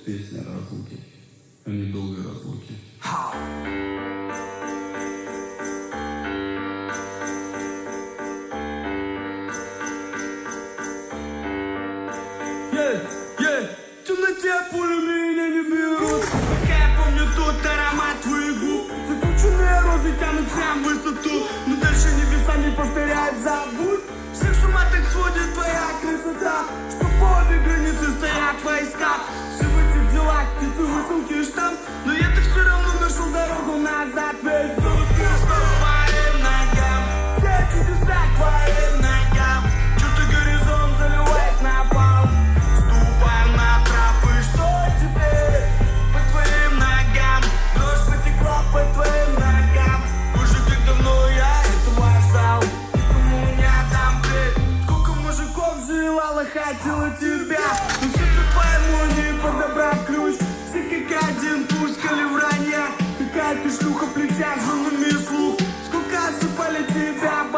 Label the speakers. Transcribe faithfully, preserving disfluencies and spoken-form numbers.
Speaker 1: песня о разлуке, о недолгой разлуке.
Speaker 2: Yeah, yeah. В темноте пули меня не берут. Пока я помню тот аромат твоих губ. Закрученные розы тянут прям в высоту. Но дальше небеса не повторяют, забудь. Всех с ума так сводит твоя красота, что по обе границы стоят войска. Все в этих делах, птицы, высылки, штамп. Но я так все равно нашел дорогу назад. Весь тут пусто к твоим ногам. Все чудеса к твоим ногам. Черты горизонт заливает на пол. Ступаем на тропы, что теперь? По твоим ногам. Дождь потекла по твоим ногам. Уже как давно я этого ждал. Желала, хотела тебя, но сердце пойму, не подобрав ключ. Все как один пускали вранья. Какая ты шлюха, плетя женами слух. Сколько осыпали тебя